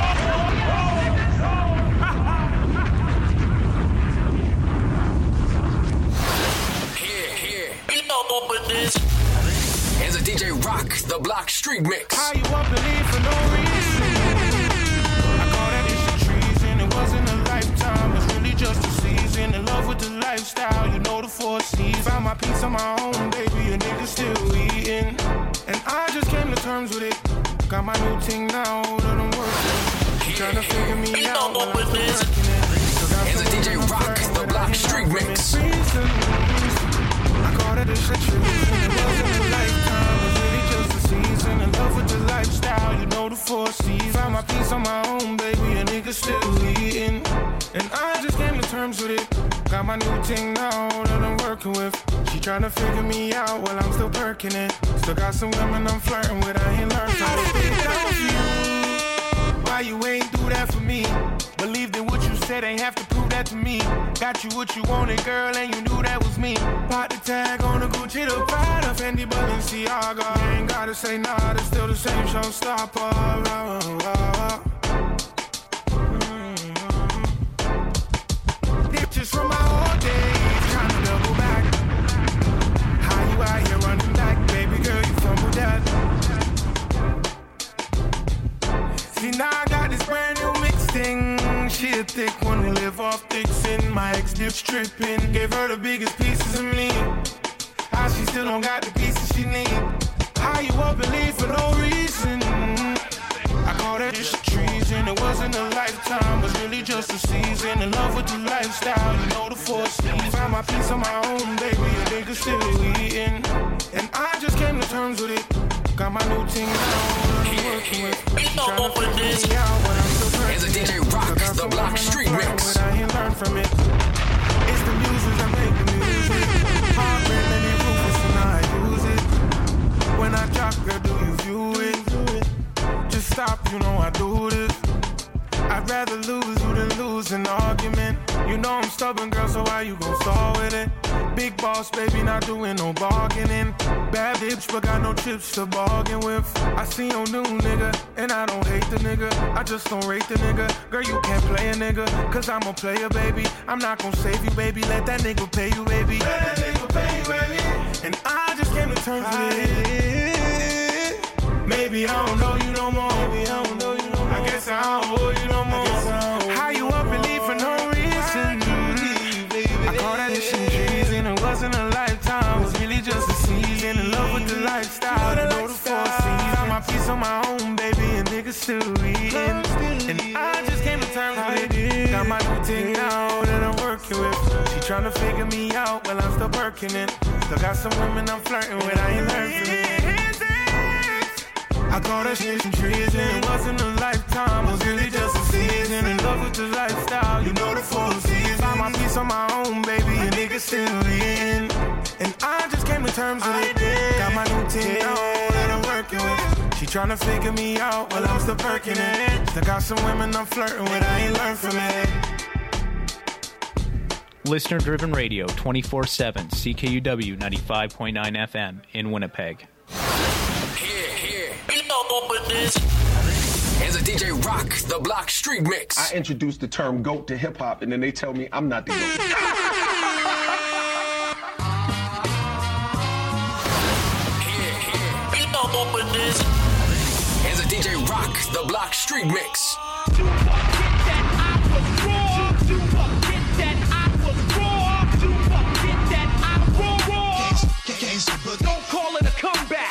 Here's a DJ Rock the Block Street Mix. How you up and leave for no reason? I call that it's a treason. It wasn't a lifetime, it's really just a season. In love with the lifestyle, you know the four C's. Found my peace on my own, baby, a nigga still eating. And I just came to terms with it. Got my new thing now that I'm working. Trying to figure me out while I'm working it. Here's a DJ Rock the Block Street Mix. I call it a situation. It wasn't a lifetime, it was really just a season. In love with the lifestyle, you know the four C's. Found my peace on my own, baby, a nigga still eating. And I just came to terms with it. Got my new thing now that I'm working with. She tryna figure me out while I'm still perking it. Still got some women I'm flirting with, I ain't learned how to stay down for you. Why you ain't do that for me? Believed in what you said, ain't have to prove that to me. Got you what you wanted, girl, and you knew that was me. Pop the tag on the Gucci, the Prada, Fendi, Balenciaga. Ain't gotta say nah, it's still the same showstopper. thick when we live off Dixon. My ex dip stripping, gave her the biggest pieces of me. How she still don't got the pieces she need. How you up and leave for no reason? I call that shit treason. It wasn't a lifetime, was really just a season. In love with the lifestyle, you know the four C's. Found my peace on my own, baby, a nigga still eating. And I just came to terms with it. Got my new team now, I'm working with. Here's a DJ Rock, the Block Street Mix. I ain't learned from it. It's the music that make the music. Hard red, let me ruthless and I use it. When I drop, girl, do you view it? Just stop, you know I do this. I'd rather lose you than lose an argument. You know I'm stubborn, girl, so why you gon' stall with it? Big boss, baby, not doing no bargaining. Bad bitch, but got no chips to bargain with. I see your new nigga, and I don't hate the nigga. I just don't rate the nigga. Girl, you can't play a nigga, cause I'm a player, baby. I'm not gon' save you, baby. Let that nigga pay you, baby. Let that nigga pay you, baby. And I just came to terms with it. Maybe I don't know you no more. Maybe I don't know you no more. I guess I don't owe you no more. How you up and leave for no reason? I call that shit treason. It wasn't a lifetime, it was really just a season. In love with the lifestyle, you know the four C's. Got my piece on my own, baby, and niggas still eating. And I just came to terms with it. Got my new thing now that I'm working with. She tryna figure me out while I'm still working it. Still got some women I'm flirting with, I ain't learned from it. I call that shit treason. It wasn't a lifetime, it was really just a season. In love with the lifestyle, you know the four C's. Found my piece on my own, baby, and niggas still in. And I just came to terms with it. Got my new team now that I'm working with. She tryna figure me out while I'm still perking it. Still got some women I'm flirting with, I ain't learned from it. Listener driven radio 24/7, CKUW 95.9 FM in Winnipeg. Here's a DJ Rock, the Block Street Mix. I introduced the term GOAT to hip hop, and then they tell me I'm not the GOAT. Here's a DJ Rock, the Block Street Mix. Don't call it a comeback.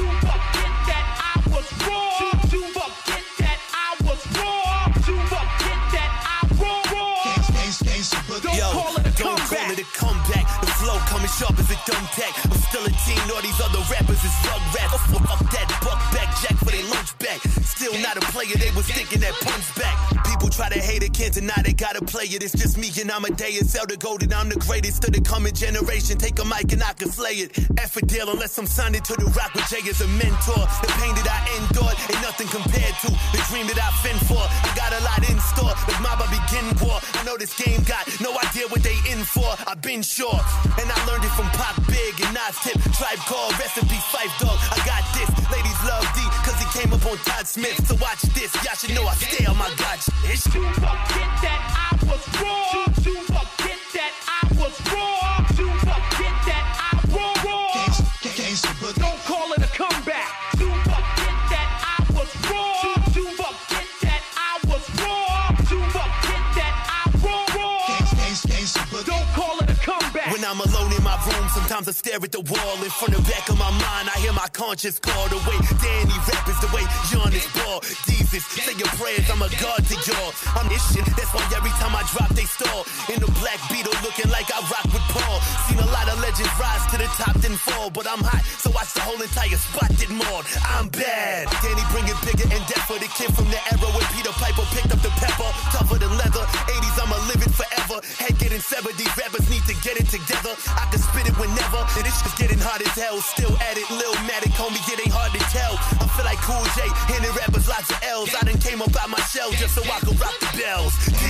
Don't call it a comeback. The flow coming sharp as a dumb tag. I'm still a teen, all these other rappers is rug rats. Fuck that buck back jack for they lunch back. Still not a player, they was thinking that punch back. People try to hate it, can't deny they gotta play it. It's just me and Amadeus, Elder Golden, I'm the greatest of the coming generation. Take a mic and I can slay it. F a deal unless I'm signed into the rock with Jay as a mentor. The pain that I endured ain't nothing compared to the dream that I fend for. I got a lot in store, like mob I begin war. I know this game got no idea what they in for. I've been sure, and I learned it from Pop Big and Nas Tip. Tribe Called, recipe Fife Dog. I got this, ladies love D, cause he came up on Todd Smith. So watch this, y'all should know I stay on my God shit. To forget that I was wrong. To forget that I was wrong. To forget that I was wrong. Don't call it a comeback. To forget that I was wrong. To forget that I was wrong. To forget that I was wrong. Don't call it a comeback. When I'm alone in my room, sometimes I stare at the wall. In front of back of my mind, I hear my conscience call. The way Danny rap is the way Giannis ball. Jesus, say your prayers, I'm a god to y'all. I'm this shit, that's why every time I drop, they stall. In the Black Beetle, looking like I rock with Paul. Seen a lot of legends rise to the top, then fall. But I'm hot, so watch the whole entire spot get mauled. I'm bad. Danny bring it bigger and death for the kid from the era when Peter Piper picked up the pepper. Tougher than leather, 80s, I'ma live it forever. Head getting severed, these rappers need to get it together. I can spit it whenever, and this shit's getting hard as hell. Still at it, Lil Matic, homie, it ain't hard to tell. I feel like Cool J, handing rappers lots of L's. I done came up out my shell just so I could rock the bells.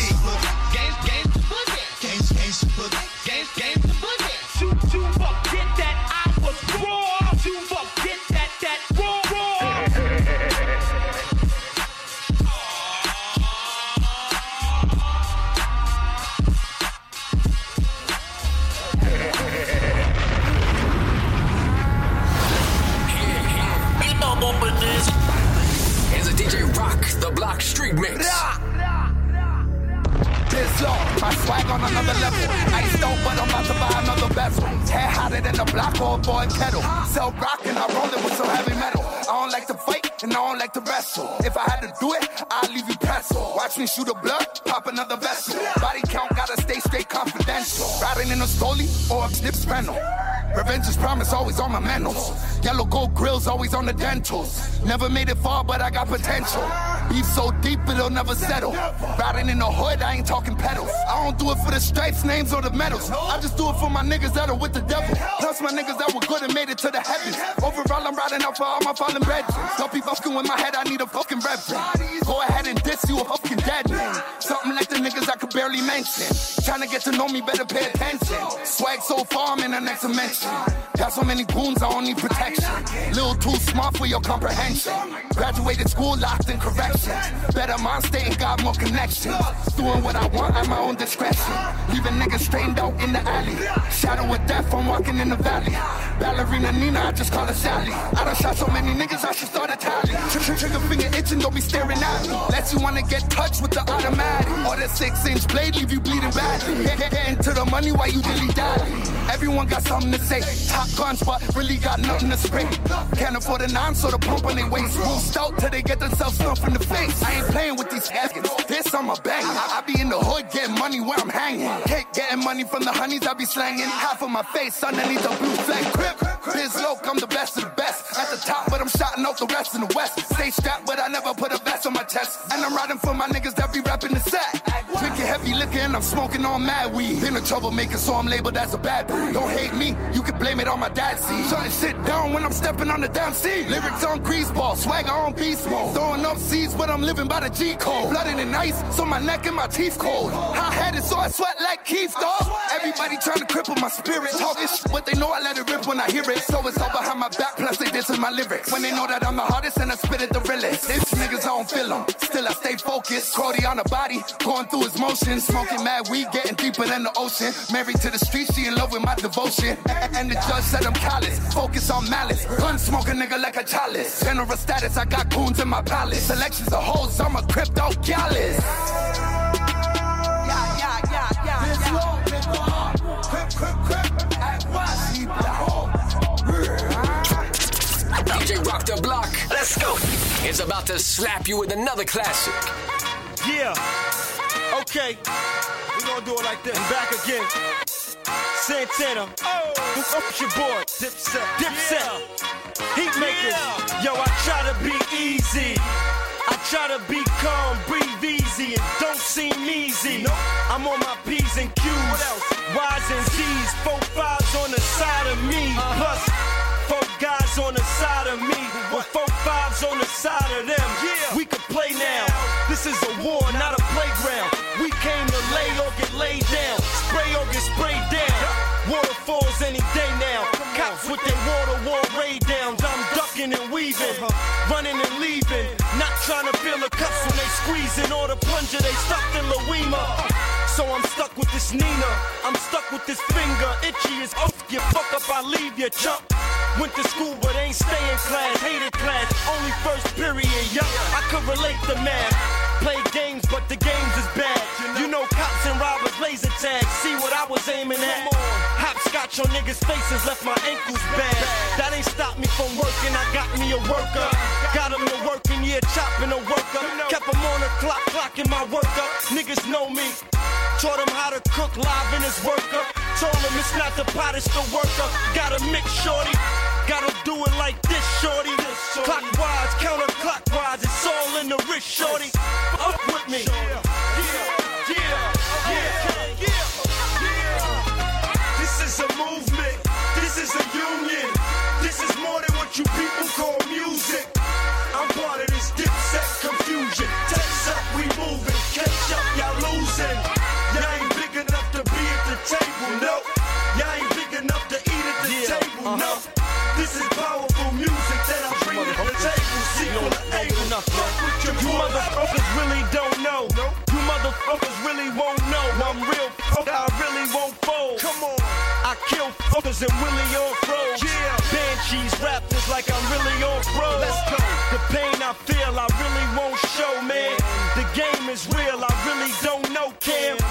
To forget that I was wrong. To forget that wrong. Here's a DJ Rock, the Block Street Mix. Iced out, but I'm about to buy another vessel. Hair hotter than the block or a boy kettle. Sell rock and I roll it with some heavy metal. I don't like to fight and I don't like to wrestle. If I had to do it, I'll leave you pretzel. Watch me shoot a blood, pop another vessel. Body count gotta stay straight confidential. Riding in a stoley or a snip spanel. Revenge is promise, always on my mentals. Yellow gold grills, always on the dentals. Never made it far, but I got potential. Beef so deep, it'll never settle. Riding in the hood, I ain't talking pedals. I don't do it for the stripes, names, or the medals. I just do it for my niggas that are with the devil. Plus my niggas that were good and made it to the heavens. Overall, I'm riding out for all my fallen brethren. Don't be fucking with my head, I need a fucking reverend. Go ahead and diss you a fucking dead man. Something like the niggas I could barely mention. Trying to get to know me, better pay attention. Swag so far, I'm in the next dimension. Got so many goons, I don't need protection. Little too smart for your comprehension. Graduated school, locked in correction. Better mind state and got more connections. Doing what I want at my own discretion. Leaving niggas straightened out in the alley. Shadow of death, I'm walking in the valley. Ballerina Nina, I just call her Sally. I done shot so many niggas, I should start a tally. Trigger finger itching, don't be staring at me. Let you wanna get touched with the automatic. Or the 6-inch blade, leave you bleeding badly. Get into the money while you dilly dally. Everyone got something to say. Top guns, but really got nothing to spray. Can't afford a 9, so the pump on they waist. Boost out till they get themselves stuffed in the face. I ain't playing with these gaskets. This I'm a banger. I be in the hood getting money where I'm hanging. Cake getting money from the honeys I be slanging. Half of my face underneath the blue flag crib. Biz Loke, I'm the best of the best. At the top, but I'm shouting out the rest in the west. Stay strapped, but I never put a vest on my chest. And I'm riding for my niggas that be rapping the set. Drinking heavy liquor and I'm smoking on mad weed. Been a troublemaker, so I'm labeled as a bad boy. Don't hate me, you can blame it on my dad's seed. Shutting shit down when I'm stepping on the damn seat. Lyrics on greaseball, swagger on beast mode. Throwing up seeds, but I'm living by the G code. Blooded and ice, so my neck and my teeth cold. Hot-headed, so I sweat like Keith, dog. Everybody trying to cripple my spirit. Talking shit, but they know I let it rip when I hear it. So it's all behind my back, plus they dissing my lyrics. When they know that I'm the hardest and I spit it the realest. These niggas, I don't feel them. Still I stay focused. Crody on the body, going through his motions. Smoking mad weed, getting deeper than the ocean. Married to the streets, she in love with my devotion. And the judge said I'm callous. Focus on malice. Gun smoking nigga like a chalice. General status, I got goons in my palace. Selections of hoes, I'm a crypto gallus. DJ Rock the Block. Let's go. It's about to slap you with another classic. Yeah. Okay. We're gonna do it like this. I'm back again. Santana. Oh. It's your boy. Dipset. Heatmakers. Yo, I try to be easy. I try to be calm, breathe easy. It don't seem easy. Nope. I'm on my P's and Q's. What else? Y's and Z's. 4 5s on the side of me. Plus 4 guys on the side of me. With 4 5s on the side of them. Yeah. We can play now. This is a war, not a playground. We came to lay or get laid down. Spray or get sprayed down. Waterfalls any day now. Cops with their water raid downs. I'm ducking and weaving, running and leaving. Not trying to feel the cuffs when they squeezing or the plunger they stuffed in Louima. So I'm stuck with this Nina. I'm stuck with this finger. Itchy as off. You fuck up, I leave you chump. Went to school but ain't stay in class. Hated class, only first period. Yup, I could relate to math. Play games, but the games is bad. You know cops and robbers laser tag. See what I was aiming at? Hopscotch on niggas' faces left my ankles bad. That ain't stopped me from working. I got me a worker. Got him to working, yeah, chopping a worker. Kept him on the clock, clocking my work up. Niggas know me. Taught him how to cook live in his worker. Told him it's not the pot, it's the worker. Gotta mix, shorty. Gotta do it like this, shorty. Clockwise, counterclockwise, it's all in the wrist, shorty. Up with me. This is a movement. This is a union. This is more than what you people call music. I'm part of this Dipset confusion. Text up, we moving. Catch up, y'all losing. Y'all ain't big enough to be at the table, no. Y'all ain't big enough to eat at the table, no. This is powerful music that I bring to the table. Sequel able. You motherfuckers really don't know. You motherfuckers really won't know. I'm real, I really won't fold. Come on. I kill fuckers and Willie off-road. Banshees raptors like I'm really off-road. Let's go. The pain I feel, I really won't show, man. The game is real, I really don't know, Cam. If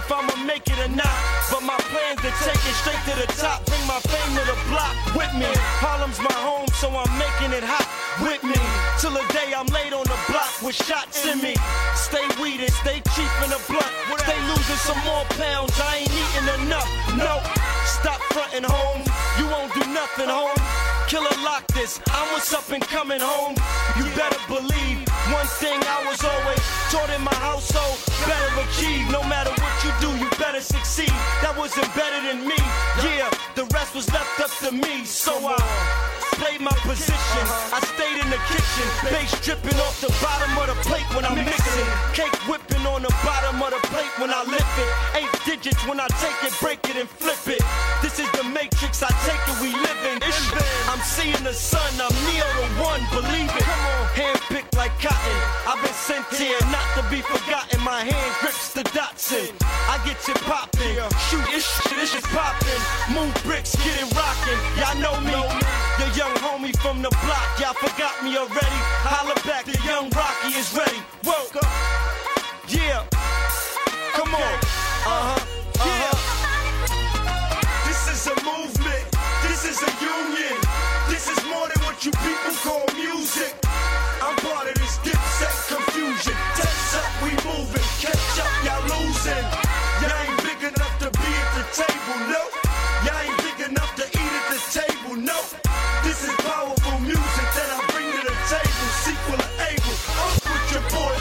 if I'ma make it or not. But my plans to take it straight to the top. Bring my fame to the block with me. Harlem's my home, so I'm making it hot with me. Till the day I'm laid on the block with shots in me. Stay weeded, stay cheap in the blunt. Stay losing some more pounds, I ain't eating enough. No, stop fronting home. You won't do nothing home. Killer lock this, I'm what's up and coming home. You better believe one thing I was always taught in my household. Better achieve, no matter what you do, you better succeed. That was embedded in me, yeah, the rest was left up to me. So I played my position, I stayed in the kitchen. Bass dripping off the bottom of the plate when I'm mixing. Cake whipping on the bottom of the plate when I lift it. 8 digits when I take it, break it and flip it. This is the matrix, I take it, we live in. I'm seeing the sun, I'm Neo the one, believe it. Handpicked like cotton, I've been sent here not to be forgotten. My hand grips the Datsun, I get you poppin'. Shoot, this is poppin'. Move bricks, get it rockin'. Y'all know me, the young homie from the block. Y'all forgot me already. Holla back, the young Rocky is ready. Whoa, yeah, come on, yeah. This is a movement, this is a union. This is more than what you people call music. I'm part of this dipset confusion. Tense up, we moving. Catch up, y'all losing. Y'all ain't big enough to be at the table, no. Y'all ain't big enough to eat at the table, no. This is powerful music that I bring to the table. Sequel of Abel, I'm with your boy.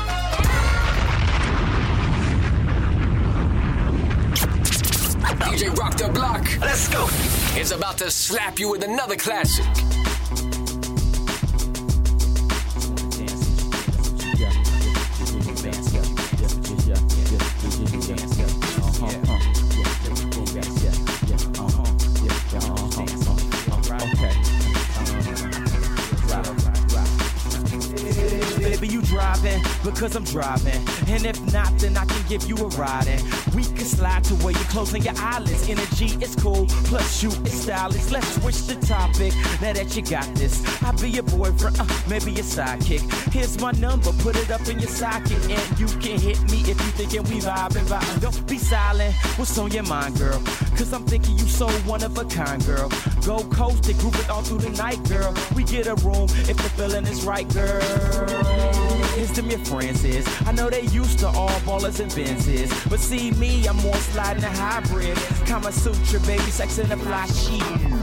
DJ Rock the Block. Let's go. It's about to slap you with another classic. Because I'm driving, and if not, then I can give you a ride. And we can slide to where you're closing your eyelids. Energy is cool, plus you is stylish. Let's switch the topic. Now that you got this, I'll be your boyfriend, maybe your sidekick. Here's my number, put it up in your socket, and you can hit me if you thinking we vibing. Don't be silent. What's on your mind, girl? Cause I'm thinking you so one of a kind, girl. Go coast and group it all through the night, girl. We get a room if the feeling is right, girl. Here's them your friends is. I know they used to all ballers and Benzes, but see me, I'm more sliding a hybrid. Kama Sutra, baby, sex in a fly sheet.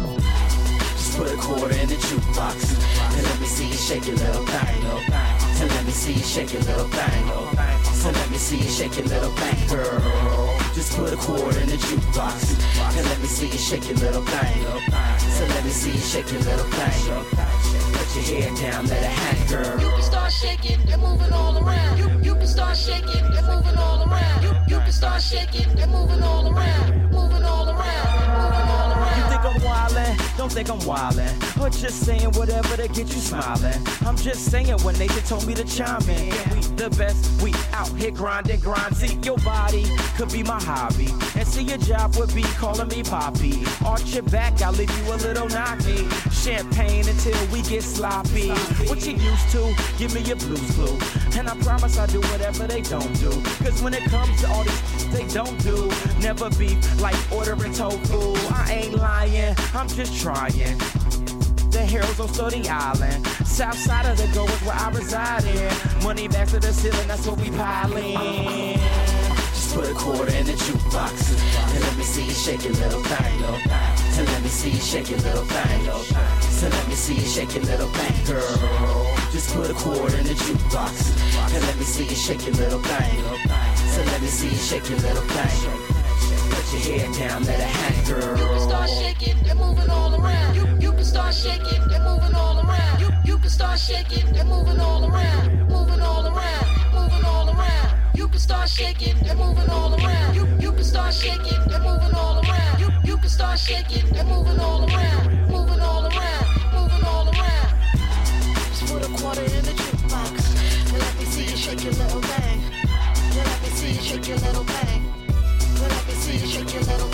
Just put a quarter in the jukebox and let me see you shake your little thing. And let me see you shake your little thing. So let me see you shake your little thing, girl. Just put a quarter in the jukebox and let me see you shake your little thing. So let me see you shake your little thing. Put your head down, let it hang, girl. You can start shaking and moving all around. You can start shaking and moving all around. You can start shaking and moving all around. Moving all around. Moving all around. You think I'm wildin'? Don't think I'm wildin'. Or just saying whatever to get you smiling. I'm just saying when Nathan told me to chime in. Yeah, we the best, we out here grinding, grind. See, your body could be my hobby. And see, your job would be calling me Poppy. Arch your back, I'll leave you a little knocky. Champagne until we get sloppy. What you used to, give me your blues clue. And I promise I'll do whatever they don't do. Cause when it comes to all these they don't do, never beef like ordering tofu. I ain't lying, I'm just trying. The heroes on Stody Island. South side of the go is where I reside in. Money back to the ceiling, that's what we piling. Just put a quarter in the jukebox and let me see you shake your little thing. And let me see you shake your little thing. So let me see you shake your little thing, girl. Just put a quarter in the jukebox and let me see you shake your little thing. So let me see you shake your little thing. Put your head down, let it hang, girl. You can start shaking and moving all around. You can start shaking and moving all around. You can start shaking and moving all around. Moving all around. Moving all around. You can start shaking and moving all around. You can start shaking and moving all around. You can start shaking and moving all around. Moving all around. Moving all around. Just put a quarter in the jukebox and let me see you shake your little thing. Yeah, let me see you shake your little thing. Let me see you shake your little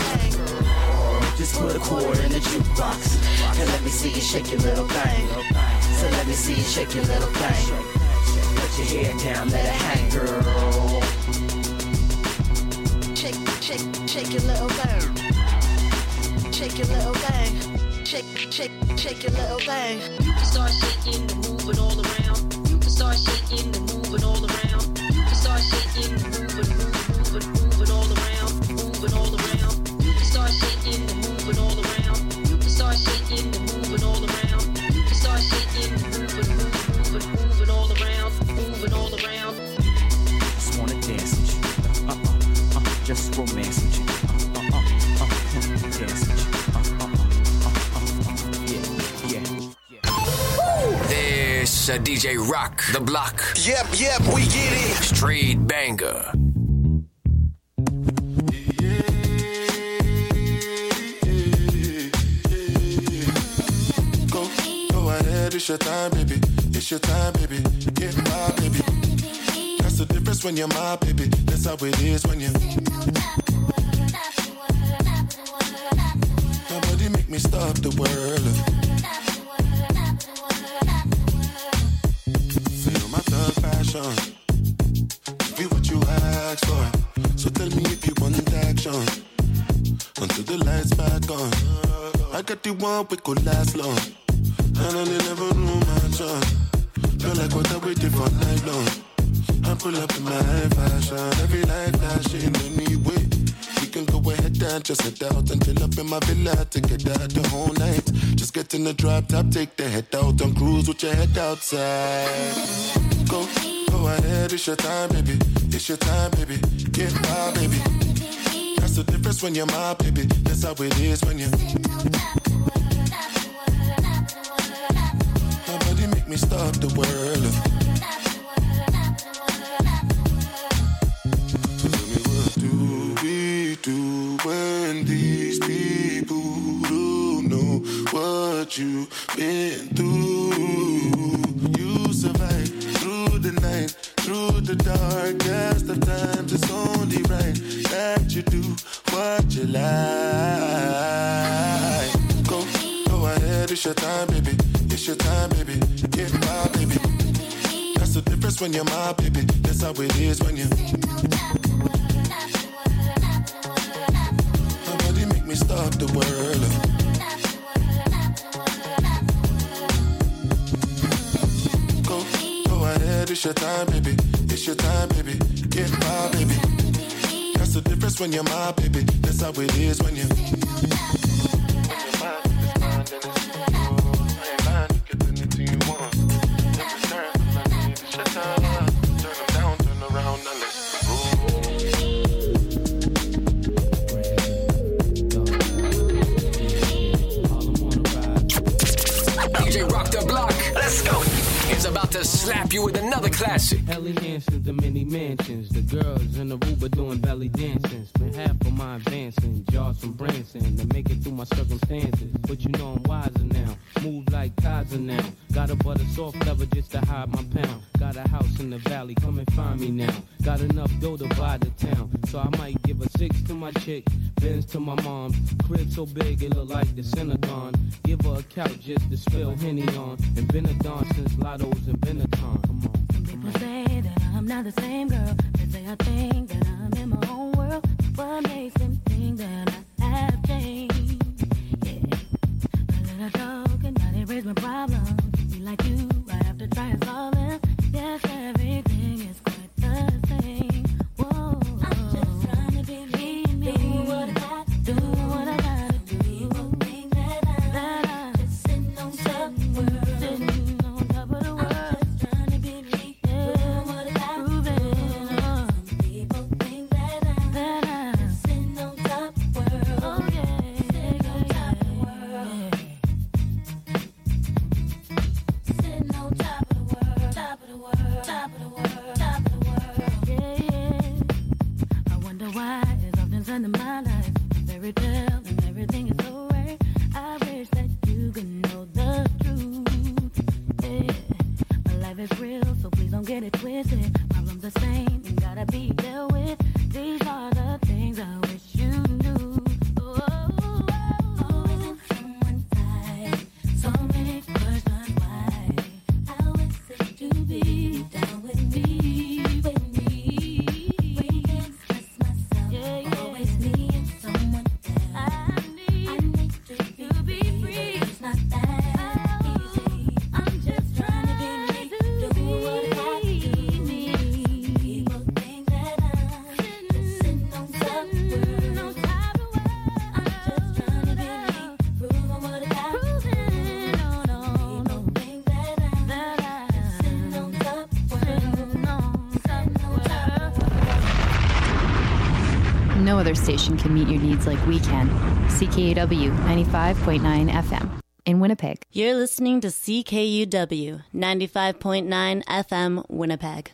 thing. Just put a quarter in the jukebox and let me see you shake your little thing. So let me see you shake your little thing. Put your head down, let it hang, girl. Shake, shake. shake your little thing. Shake your little thing. Shake your little thing. You can start shaking and moving all around. You can start shaking and moving all around. You can start shaking and moving all around. Moving all around. You can start shaking and moving all around. You can start shaking and moving all around. You can start shaking and moving all around. Moving all around. Just wanna dance with you. Just romance with you. Dance with you. This DJ Rock the Block. Yep, we get it. Straight banger. Go ahead, it's your time, baby. It's your time, baby. Get my baby. That's the difference when you're my baby. That's how it is when you. Nobody make me stop the world. Feel my thug passion. Be what you ask for. So tell me if you want action. Until the lights back on. I got the one we could last long. And I never knew my son. Feel like what I waited for night long. I pull up in my fashion. Every light flashing anyway. We can go ahead and just head out and chill up in my villa to get out the whole night. Just get in the drop top, take the head out and cruise with your head outside. Go ahead, it's your time, baby. It's your time, baby. Get my baby. That's the difference when you're my baby. That's how it is when you. Nobody make me stop the world. So tell me, what do we do when these people don't know what you've been through? You survive through the night, through the darkest of times. It's only right that you do what you like. Go ahead, it's your time, baby. It's your time, baby. Get my baby. That's the difference when you're my baby. That's how it is when you. Nobody make me stop the world. Go ahead, it's your time, baby. It's your time, baby. Get my baby. That's the difference when you're my baby. That's how it is when you. DJ Rock the Block. Let's go. It's about to slap you with another classic. Ellie Hansons, the mini mansions. The girls in the Aruba doing belly dancing. Spent half of my advancing. Jars from Branson to make it through my circumstances. But you know I'm wiser now. Move like Kaiser now. Got a butter soft leather just to hide my pound. Got a house in the valley, come and find me now. Got enough dough to buy the town. So I might give a 6 to my chick, Benz to my mom. Crib so big it look like the Synagogue. Give her a couch just to spill Henny on. And been a dawn since Lotto's and Benetton. Come on. Some people say that I'm not the same girl. They say I think that I'm in my own world. What makes them think that I have changed? Yeah. A little talk and not erase my problems. Be like you, I have to try and solve them. Yes, everything is quite the same. Whoa. I'm just trying to be me. Do what I got to do. What I gotta do. People think that I'm just sitting on top of the world. Sitting on top of the world. I'm just trying to be me. Do what I got to do. Some people think that I'm just sitting on top of the world. Oh yeah, sitting on top of the world. Sitting on top of the world, top of the world, top of the world, top of the world. Yeah. I wonder why it's often said in my life, fairy tale and everything is so rare. I wish that you could know the truth. Yeah. My life is real, so please don't get it twisted. Problems the same and gotta be dealt with. These are the things I wish you knew. Always in someone's side. So many questions why. How is it to be down with me? We can express myself. Always need other station can meet your needs like we can. CKUW 95.9 FM in Winnipeg. You're listening to CKUW 95.9 FM Winnipeg.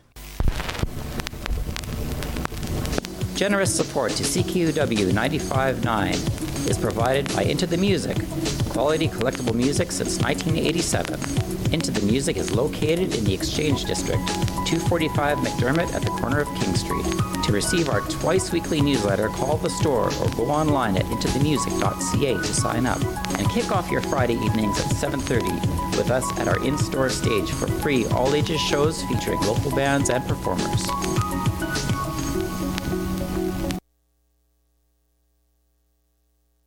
Generous support to CKUW 95.9 is provided by Into the Music, quality collectible music since 1987. Into the Music is located in the Exchange District, 245 McDermott at the corner of King Street. To receive our twice-weekly newsletter, call the store or go online at intothemusic.ca to sign up. And kick off your Friday evenings at 7:30 with us at our in-store stage for free all-ages shows featuring local bands and performers.